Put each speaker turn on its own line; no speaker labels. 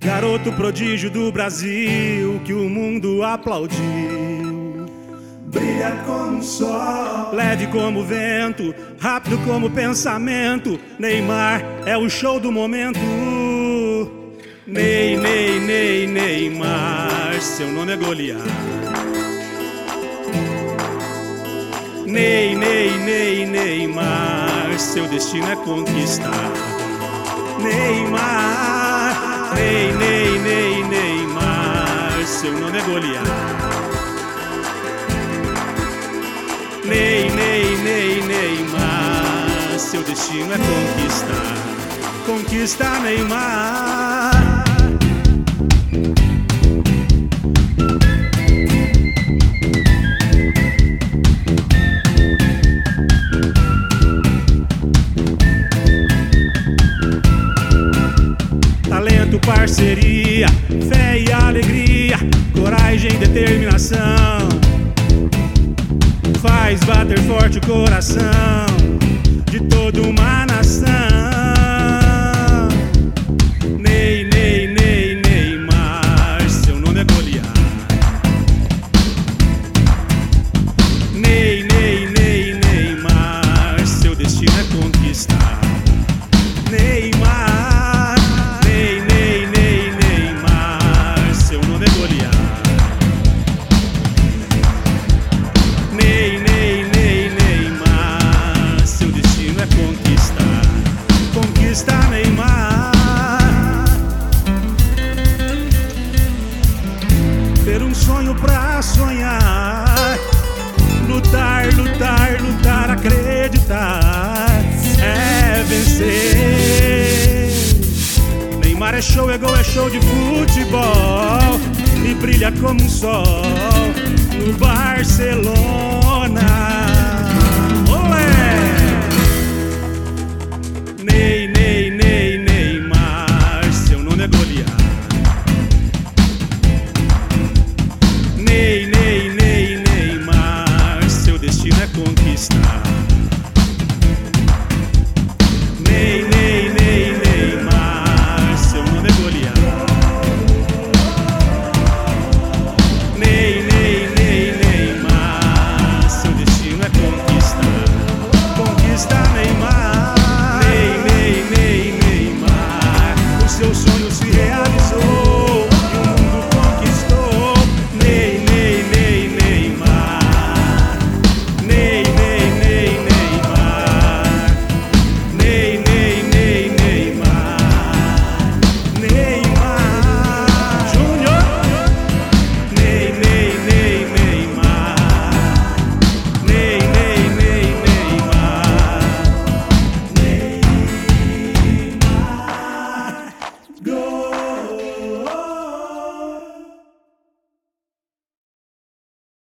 Garoto prodígio do Brasil que o mundo aplaudiu.
Brilha como o sol,
leve como o vento, rápido como o pensamento. Neymar é o show do momento. Neymar, seu nome é Goliat. Neymar, seu destino é conquistar. Neymar, Neymar, seu nome é Goliat. Neymar, seu destino é conquistar. Conquista Neymar. Talento, parceria, fé e alegria, coragem e determinação, faz bater forte o coração de toda uma nação. Neymar, seu nome é Goliat. Neymar, seu destino é conquistar. Neymar, Neymar, seu nome é Goliat. Neymar, seu destino é conquistar. Conquista Neymar. Ter um sonho pra sonhar, lutar, lutar, lutar, acreditar, é vencer. Neymar é show, é gol, é show de futebol e brilha como um sol no Barcelona.